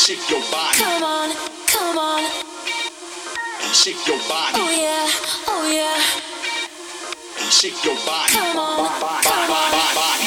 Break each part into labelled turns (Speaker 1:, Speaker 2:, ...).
Speaker 1: shake your body.
Speaker 2: Come on, come on.
Speaker 1: And shake your body.
Speaker 2: Oh yeah, oh yeah.
Speaker 1: And shake your body.
Speaker 2: Come on, come on.
Speaker 1: Body.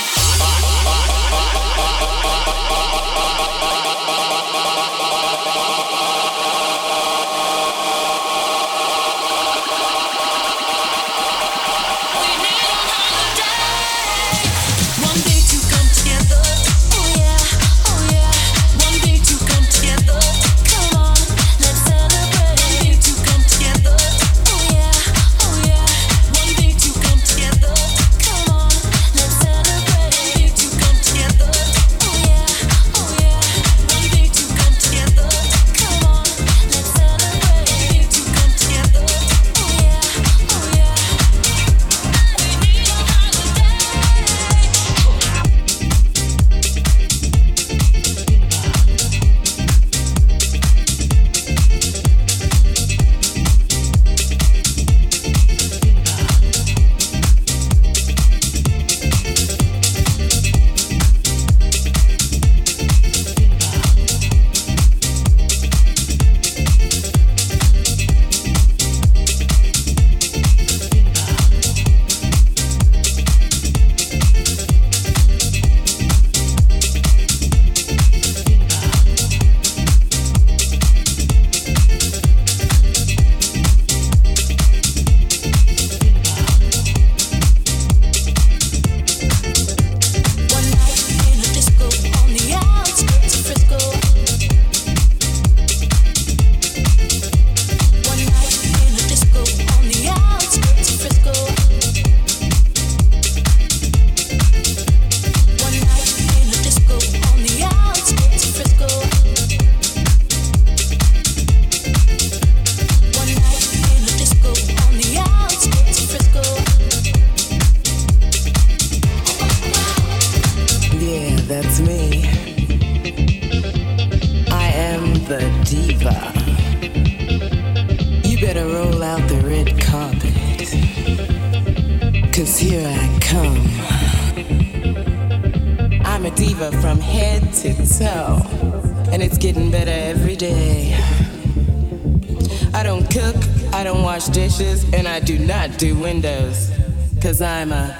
Speaker 3: Dishes, and I do not do windows, 'cause I'm a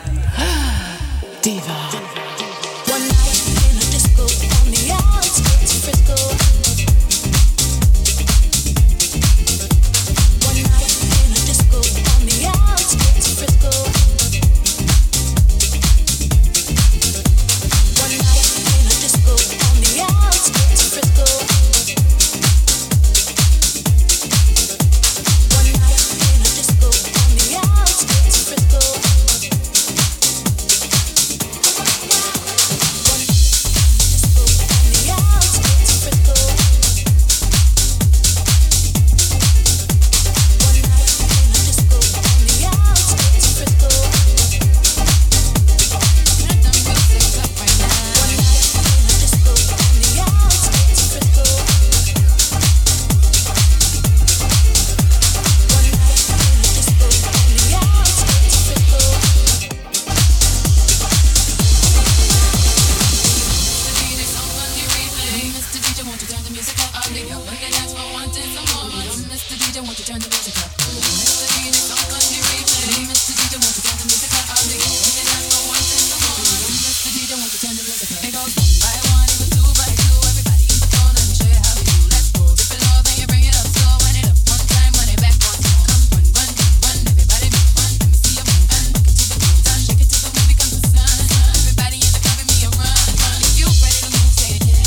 Speaker 3: diva.
Speaker 2: One night in a disco on the outskirts of Frisco. One night in a disco on the outskirts of Frisco. One night in a disco on the outskirts of Frisco.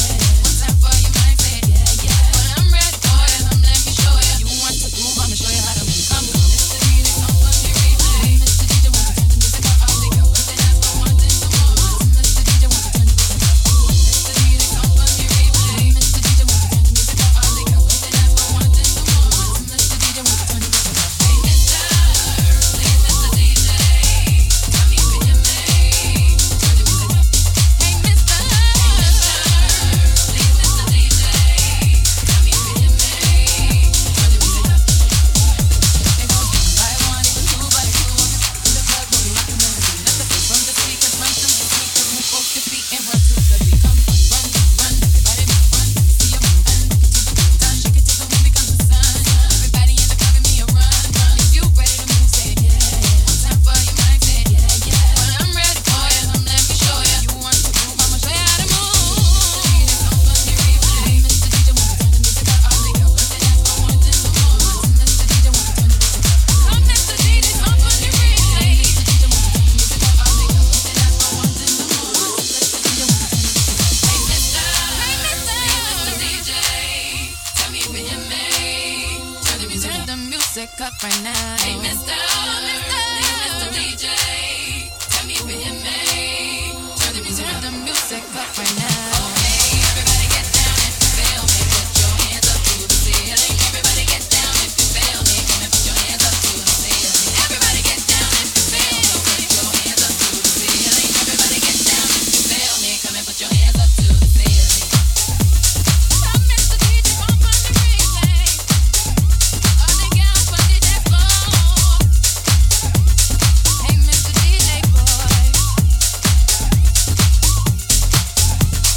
Speaker 4: Show you how music up right now. Hey, Mr. DJ, tell me if you hear me. Turn the music up right now. Okay, everybody get down if you feel me. Put your hands up to the ceiling. Everybody get down if you feel me. Come and put your hands up to the ceiling. Everybody get down if you feel me. Put your hands up to the ceiling. Everybody get down if you feel me. Come and put your hands up to the ceiling. Come, Mr. DJ, bump on the replay. All the girls on the dance floor. Hey, Mr. DJ boy.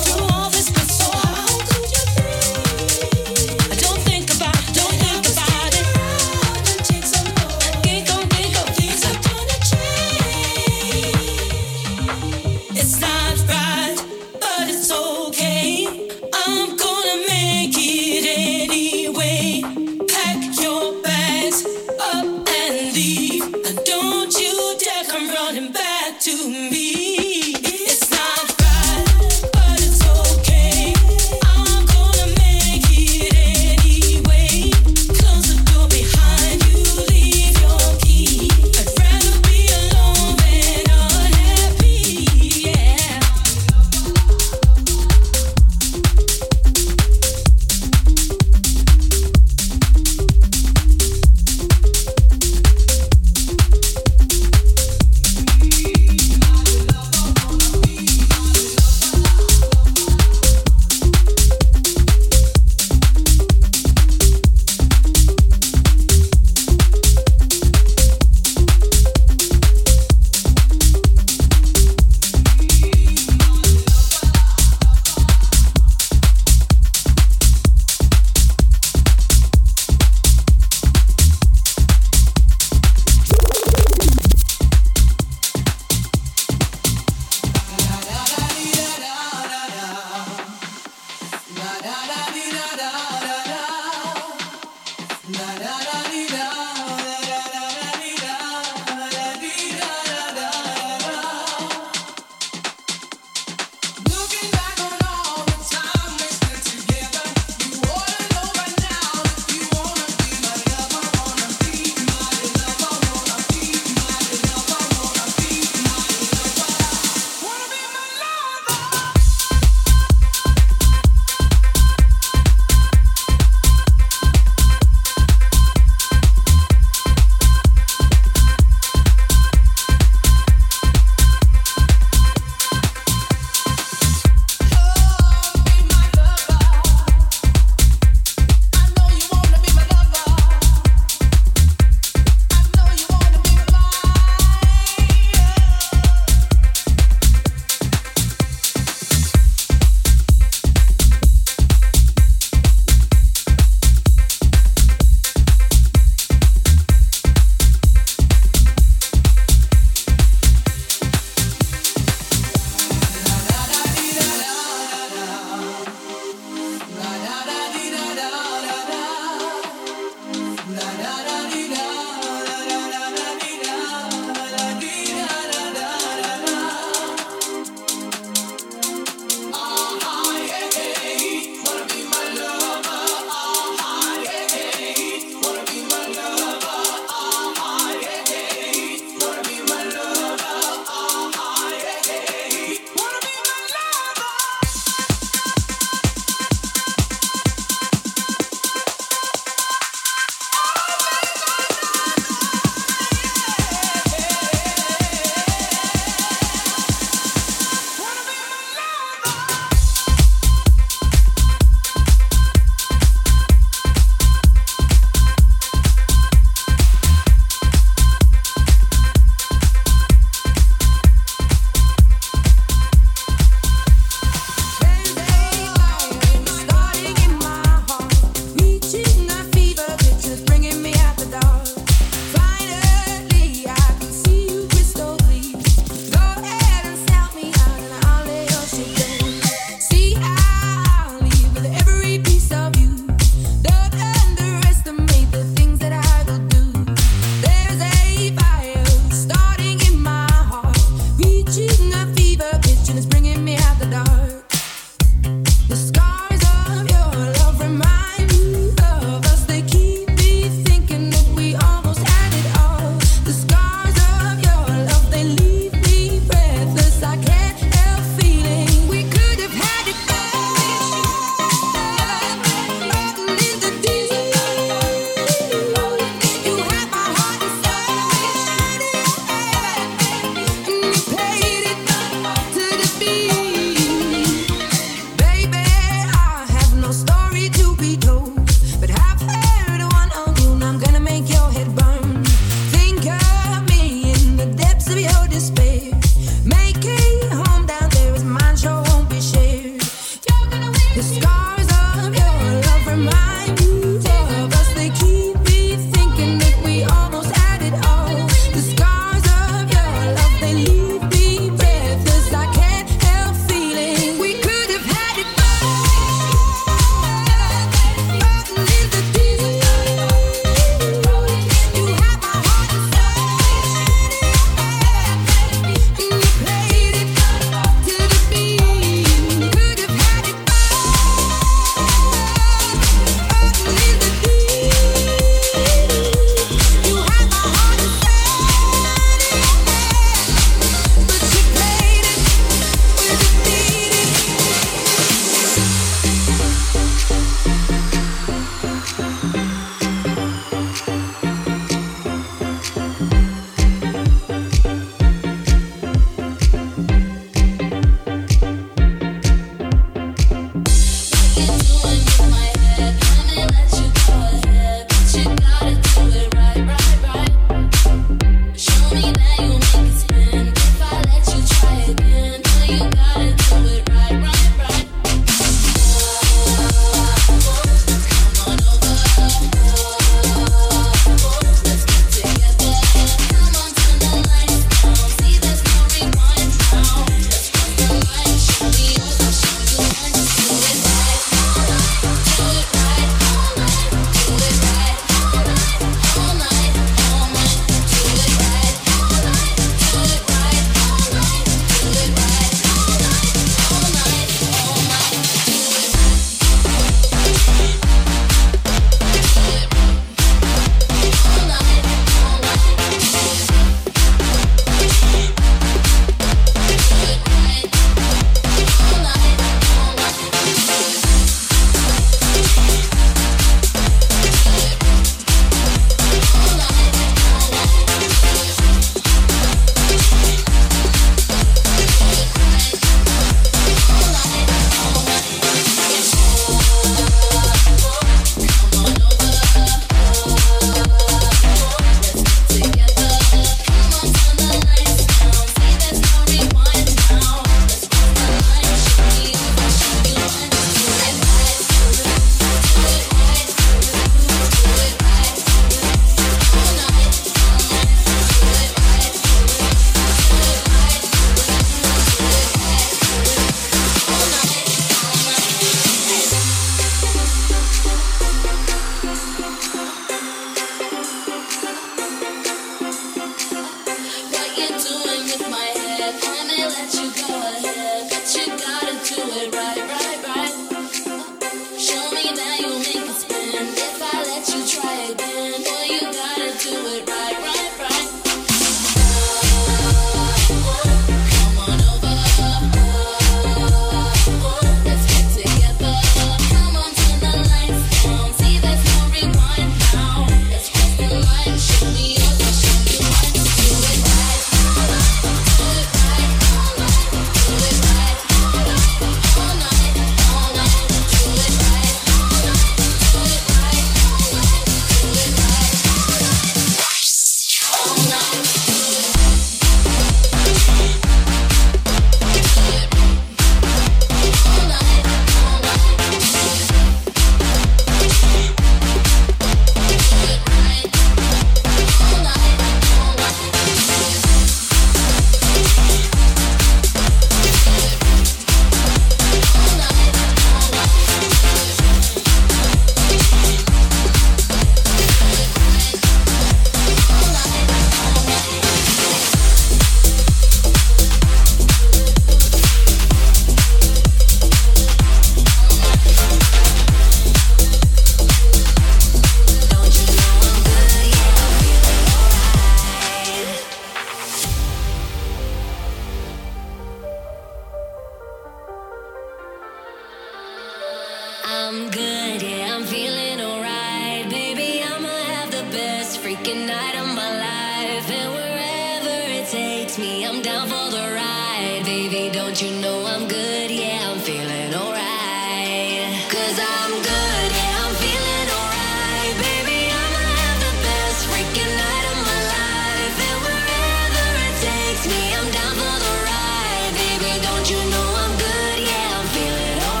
Speaker 2: I'm good, yeah, I'm feeling alright. Baby, I'ma have the best freaking night of my life. And wherever it takes me, I'm down for the ride. Baby, don't you know I'm good, yeah, I'm feeling alright. 'Cause I'm good, yeah, I'm feeling alright. Baby, I'ma have the best freaking night of my life. And wherever it takes me, I'm down for the ride. Baby, don't you know I'm good, yeah, I'm feeling alright.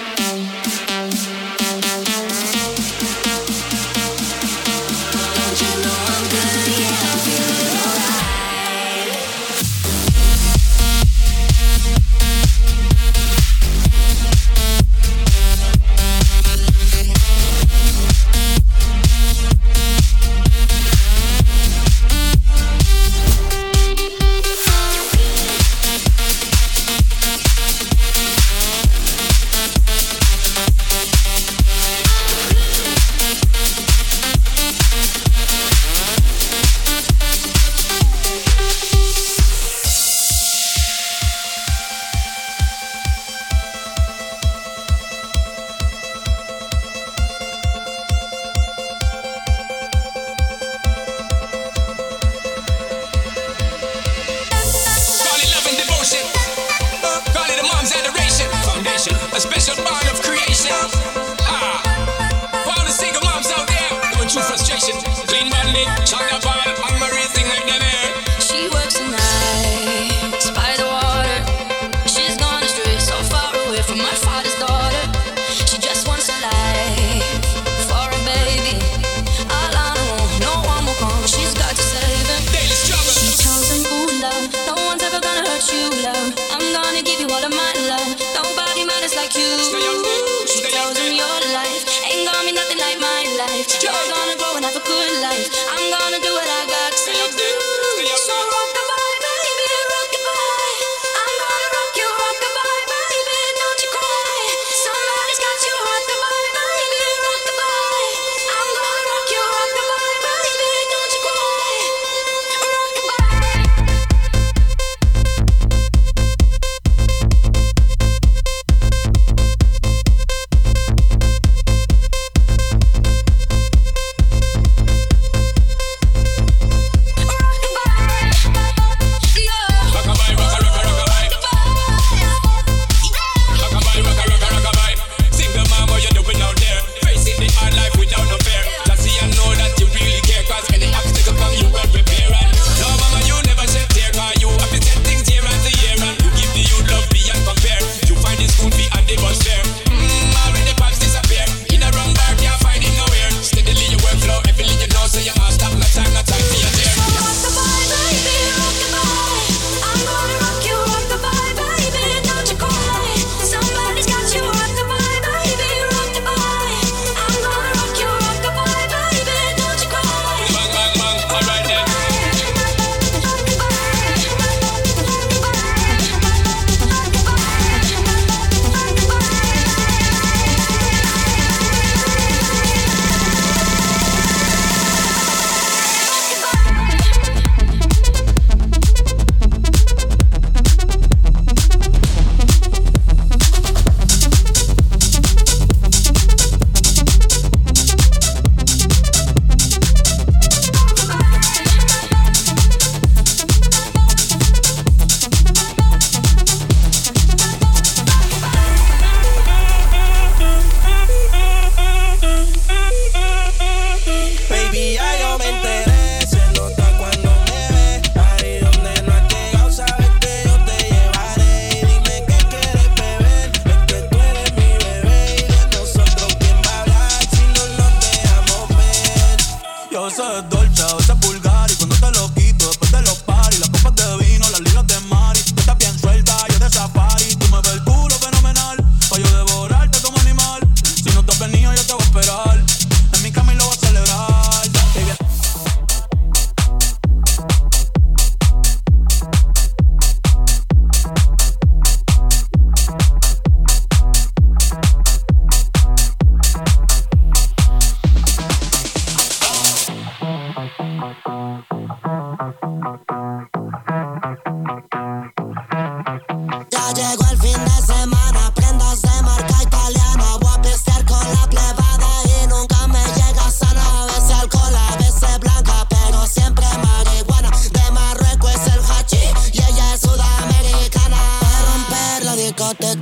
Speaker 2: Don't you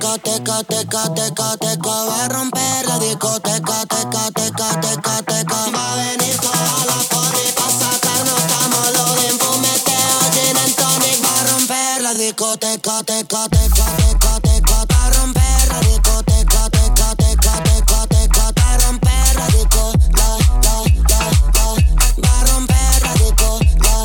Speaker 5: teca, teca, teca, teca. Va a romper la discoteca, teca, teca, teca, teca. Va a venir toda la poli pa' sacarnos camolo de fumeteo, gin and tonic. Va a romper la discoteca, teca, teca, teca, teca. Va a romper la discoteca, teca, teca, teca, teca. Va a romper la disco, la. Va a romper la disco, la.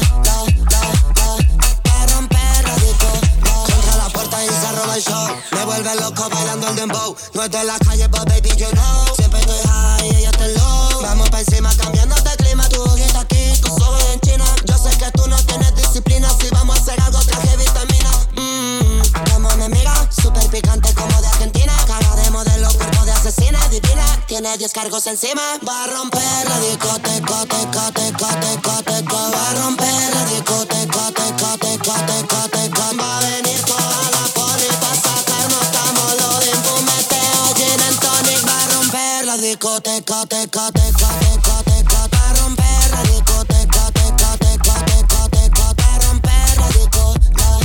Speaker 5: Va a romper la disco, la. Contra la puerta y se roba el show. Me vuelve loco bailando el dembow. No es de la calle, but baby, you know. Siempre estoy high y ella está low. Vamos pa' encima cambiando de clima. Tu ojito aquí, tus ojos en China. Yo sé que tú no tienes disciplina. Si vamos a hacer algo, traje vitamina. Como me mira, súper picante como de Argentina. Cara de modelo, cuerpo de asesina, divina. Tiene 10 cargos encima. Va a romper la discoteca, teca, teca, teca, teca. Va a romper la discoteca, teca, teca, teca, teca. Va a venir toda la poli pa' sacarnos camolo de fumeteo, gin and tonic. Va a romper la discoteca, teca, teca, teca, teca. Va a romper la discoteca, teca, teca, teca, teca. Va a romper la disco, la.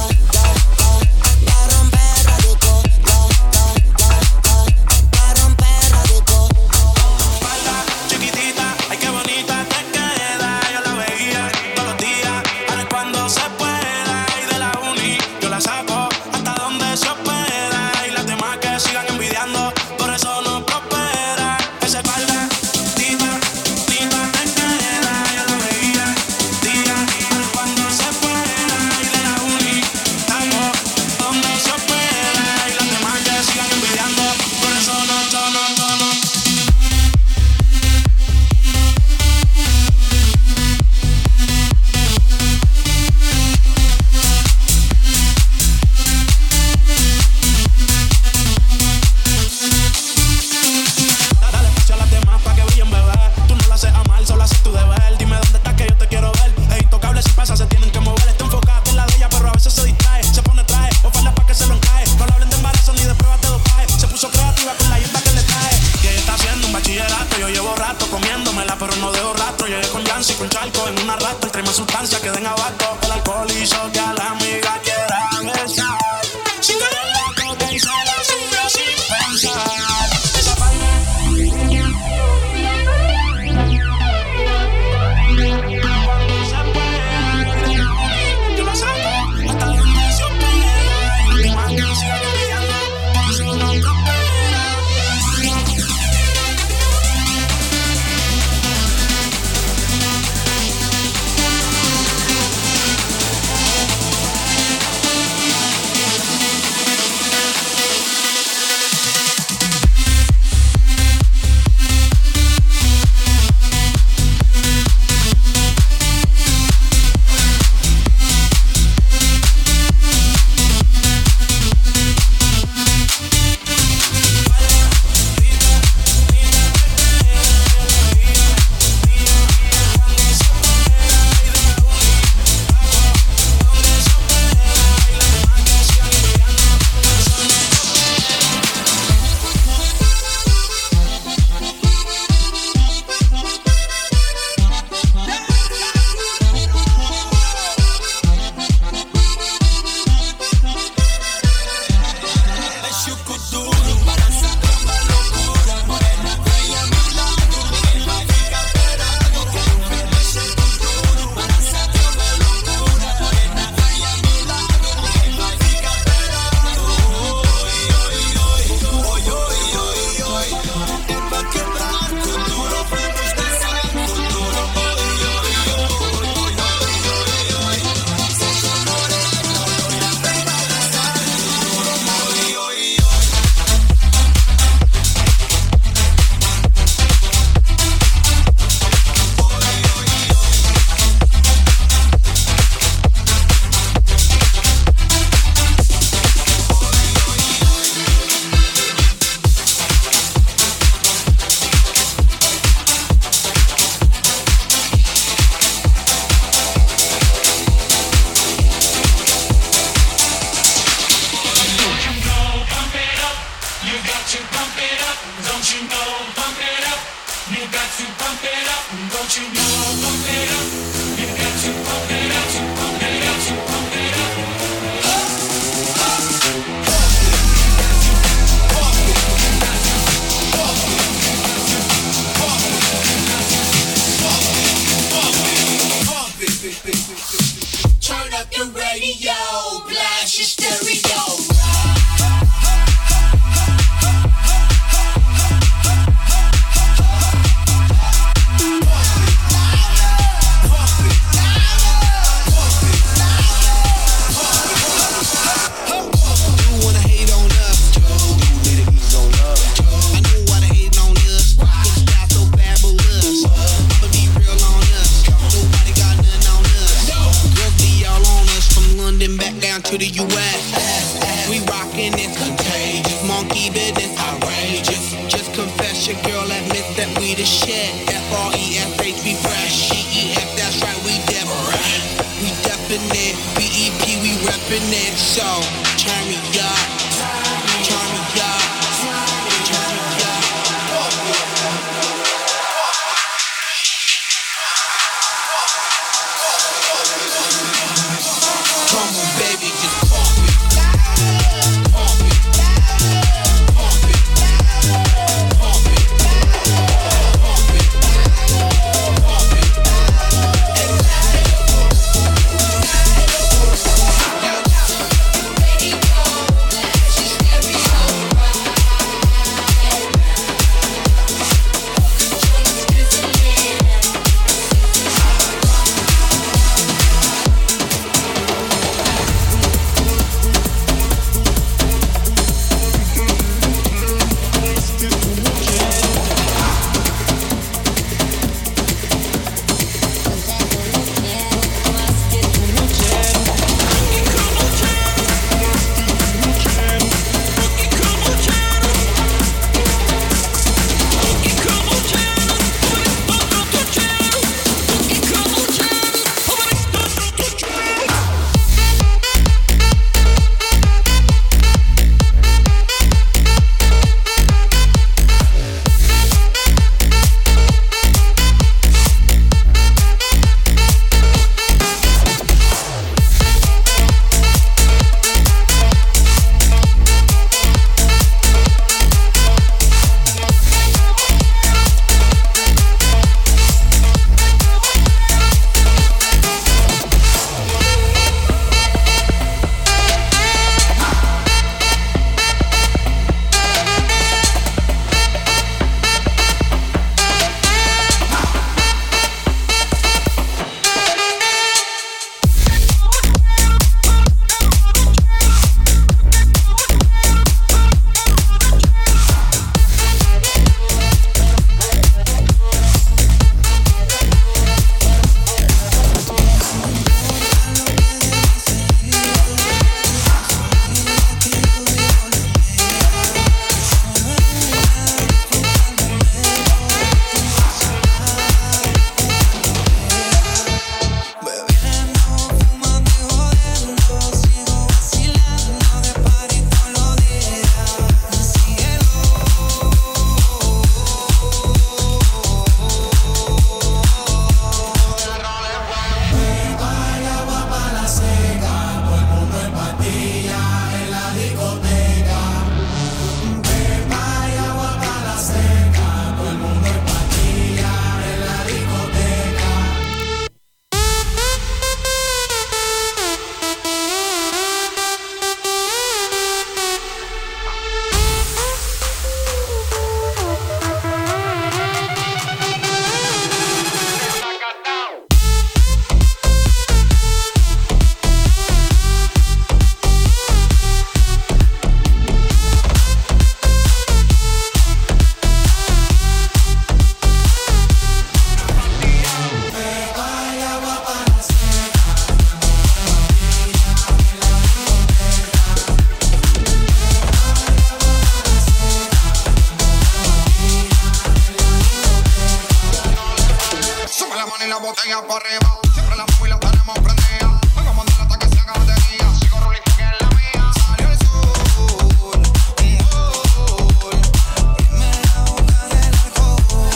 Speaker 5: Va a romper la disco, la. Va a romper la disco.
Speaker 6: Espalda chiquitita, ay qué bonita te queda. Yo la veía todos los días, ahora es cuando se pueda. Y de la uni yo la saco hasta donde se hospeda. Y las demás que sigan envidiando, por eso no prospera. Esa espalda tita, tita te queda. Yo la veía día, ahora es cuando se pueda. Y de la uni saco donde se hospeda. Y las demás que sigan envidiando, por eso no. Dale espacio a las demás pa' que brillen, bebé. Tú no la haces amar, solo haces tu deber. Dime dónde estás que yo te quiero ver. Es intocable, si pasa se tienen que mover. Está enfocada en la de ella, pero a veces se distrae. Se pone traje o falda pa' que se lo encaje. No le hablen de embarazo ni de pruebas de dopaje. Se puso creativa con la hierba que le trae. Que ella está haciendo un bachillerato. Yo llevo rato comiéndomela, pero no dejo rastro. Llegué con Yancy, con Charco en una rata. Trae más sustancia que den abasto. El alcohol hizo que a la amiga quiera besar. Si tú eres loco, que se la sube sin pensar. Esa parte. Yo la saco hasta donde se hospeda. Y más que sigan envidiando, por eso no prospera.
Speaker 5: Turn up the radio, blast your stereo.
Speaker 6: To the U.S. We rockin' it's contagious. Monkey business outrageous. Just confess your girl admits that we the shit. F-R-E-S-H, we fresh. G-E-F, that's right, we different. We definite. B-E-P, we reppin' it. So, turn me up. Turn me up. Turn me up. Come on, baby, just pump it. Pump it. Pump it. Pump it. Pump it. Pump it.
Speaker 7: botella por arriba. Siempre la mueve y la tenemos prendida. Vengo a mandarla hasta que se haga batería. Sigo rolling que es la mía. Salió el sol, un gol. Primera boca del alcohol.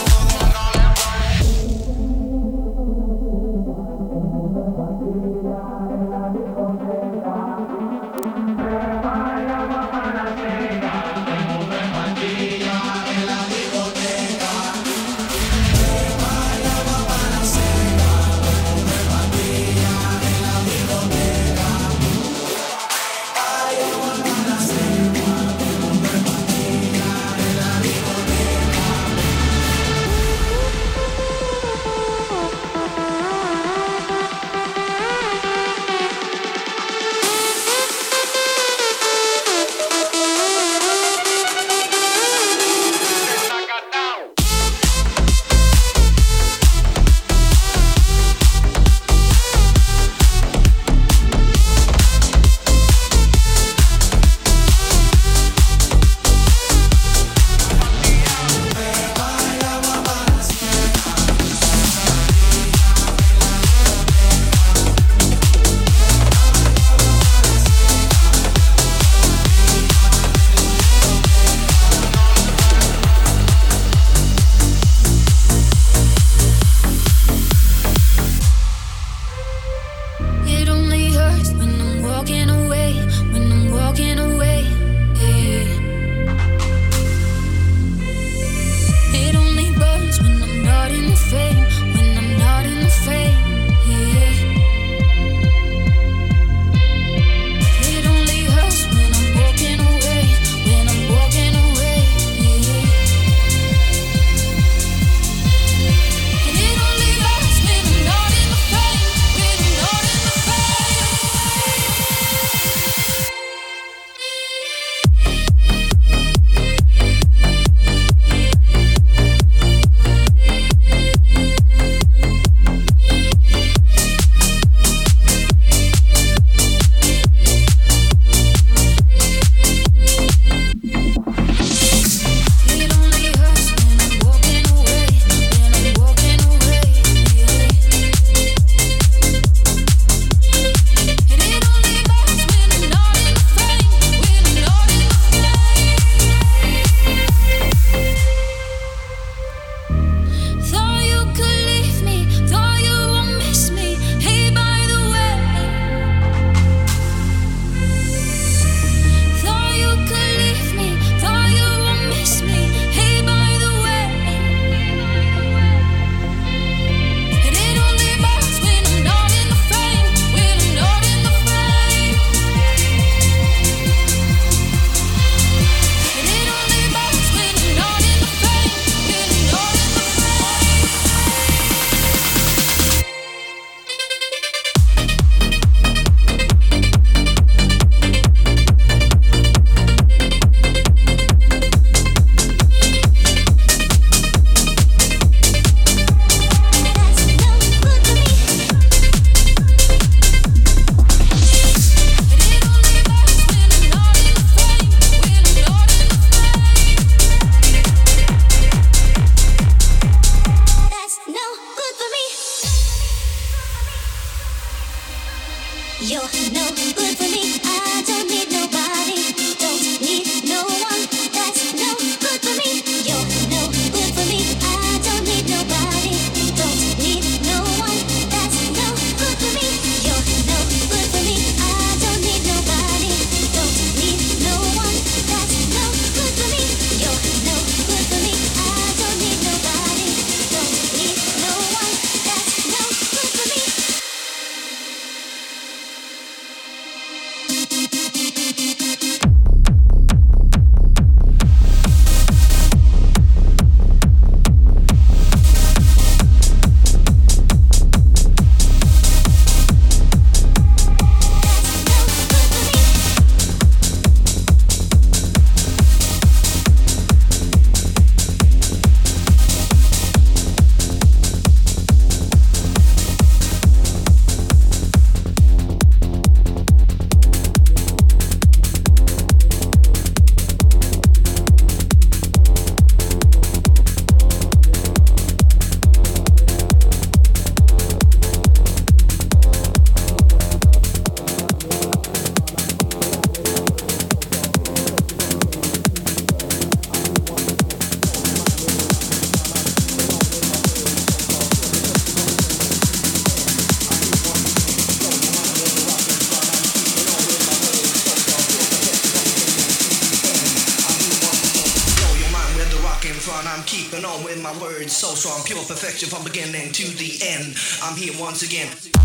Speaker 8: So strong, pure perfection from beginning to the end. I'm here once again.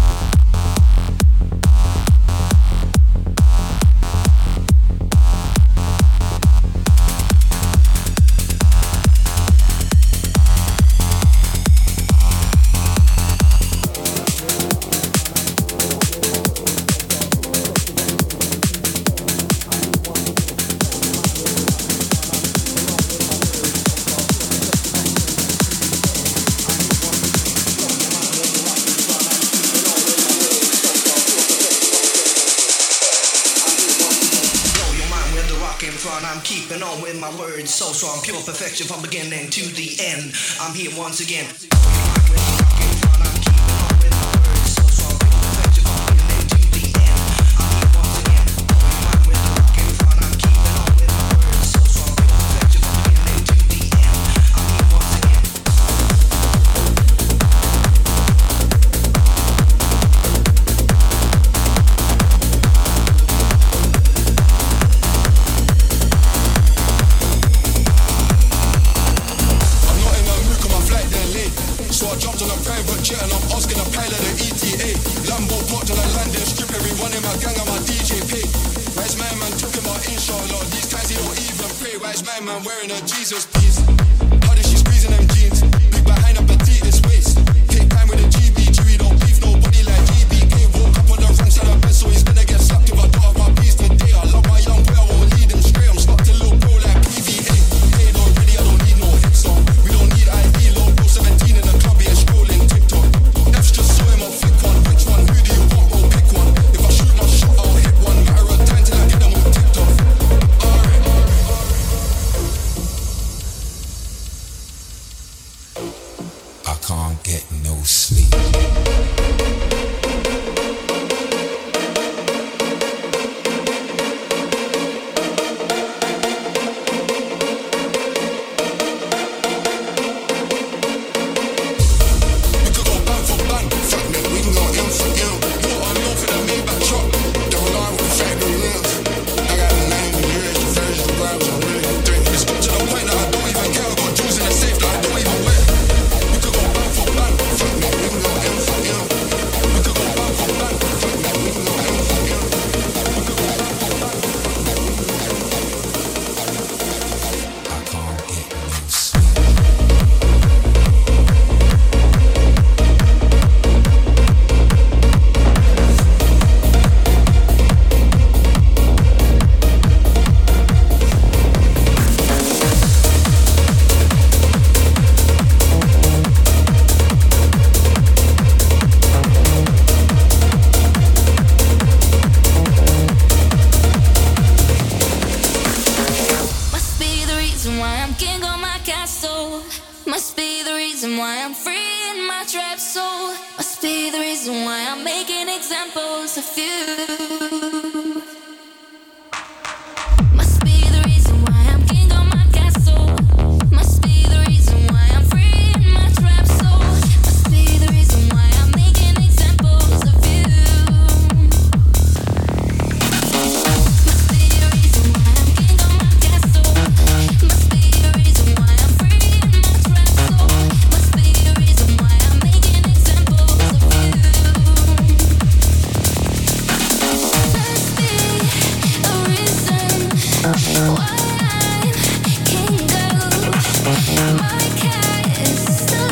Speaker 8: So strong, pure perfection from beginning to the end. I'm here once again.
Speaker 4: Must be the reason why I'm free in my trap soul. Must
Speaker 2: be the reason why I'm making examples of you. Must be the reason why I'm king of my castle. Must be the reason why I'm free in my trap soul. Must be the reason why I'm making examples of you. Must be the reason why I'm king of my castle. Must be the reason why I'm free in my trap soul. Must be the reason why I'm making examples of you. Must be a reason why I'm king of my castle.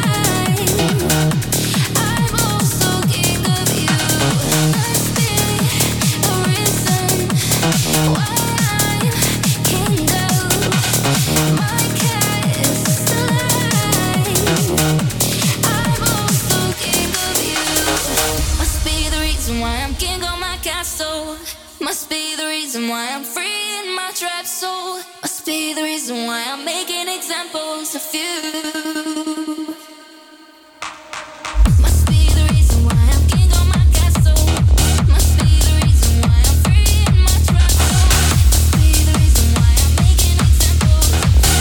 Speaker 2: I'm also king of you. Must be a reason why I'm king of my castle. I'm also king of you. Must be the reason why I'm king of my castle. Must be the reason why I'm free in my trap soul. Must be the reason why I'm making examples of you. Must be the reason why I'm king of my castle. Must be the reason why I'm free in my trap soul. Must be the reason why I'm making examples of you.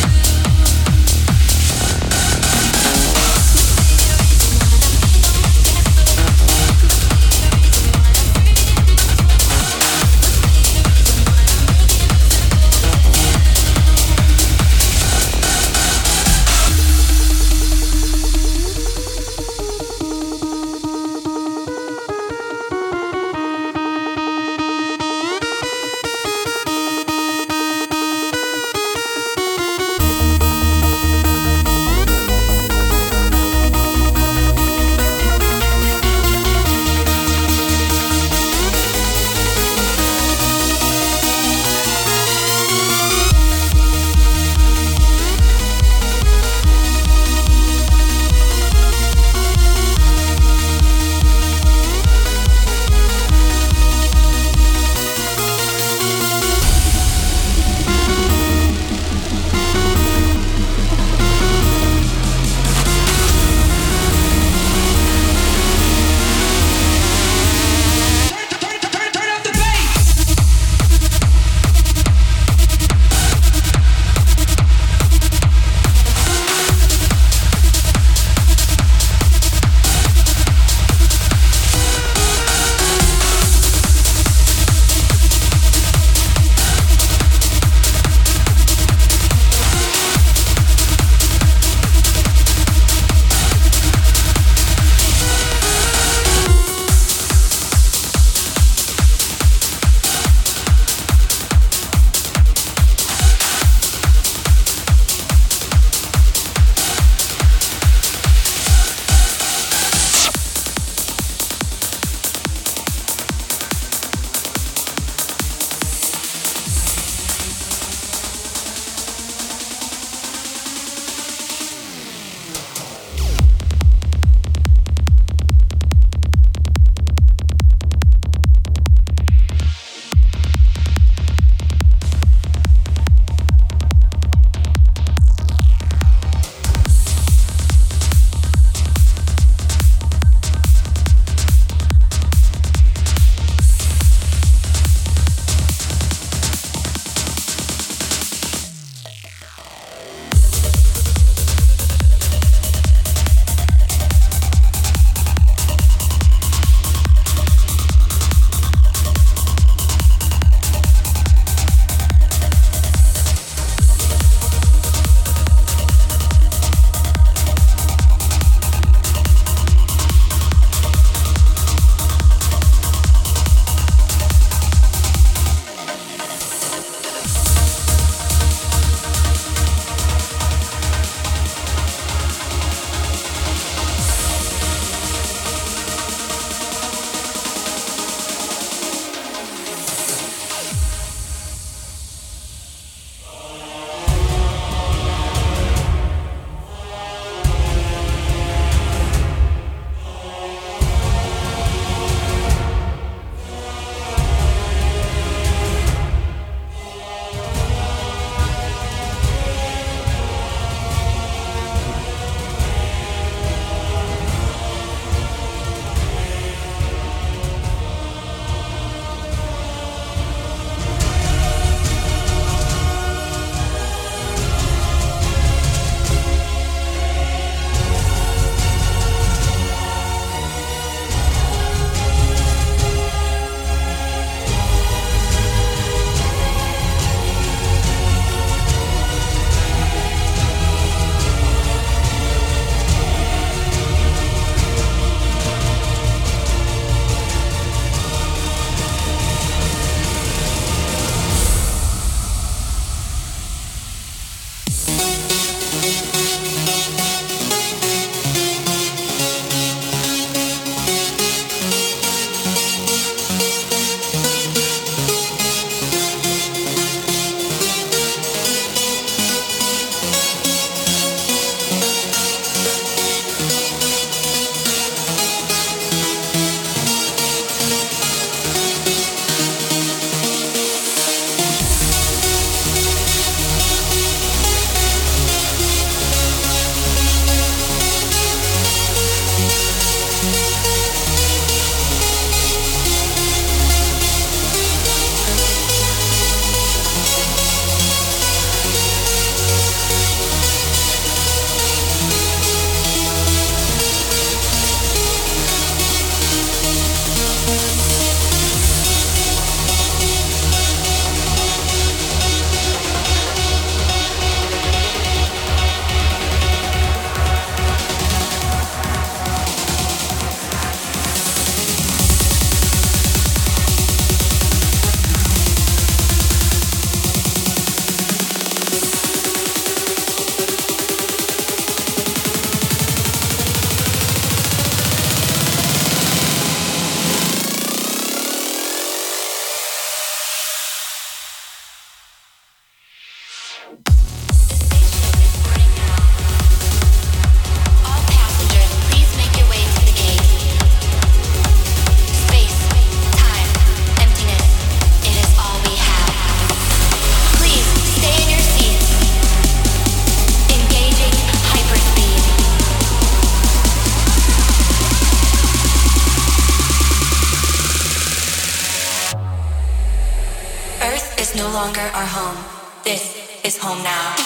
Speaker 2: is no longer our home. This is home now.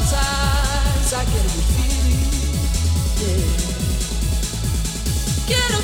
Speaker 9: Get